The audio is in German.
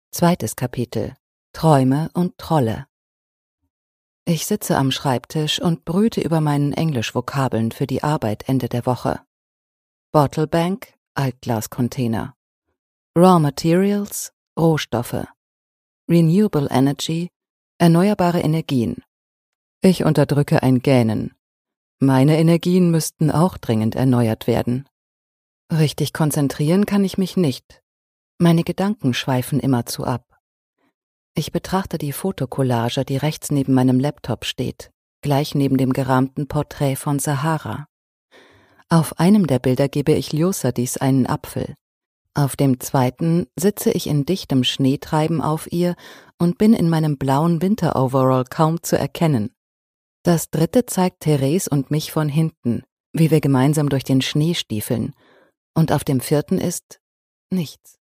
Zweites Kapitel: Träume und Trolle. Ich sitze am Schreibtisch und brüte über meinen Englisch-Vokabeln für die Arbeit Ende der Woche. Bottle Bank, Altglascontainer. Raw Materials, Rohstoffe. Renewable Energy, erneuerbare Energien. Ich unterdrücke ein Gähnen. Meine Energien müssten auch dringend erneuert werden. Richtig konzentrieren kann ich mich nicht. Meine Gedanken schweifen immerzu ab. Ich betrachte die Fotokollage, die rechts neben meinem Laptop steht, gleich neben dem gerahmten Porträt von Sahara. Auf einem der Bilder gebe ich Ljosadis einen Apfel. Auf dem zweiten sitze ich in dichtem Schneetreiben auf ihr und bin in meinem blauen Winteroverall kaum zu erkennen. Das dritte zeigt Therese und mich von hinten, wie wir gemeinsam durch den Schnee stiefeln. Und auf dem vierten ist nichts.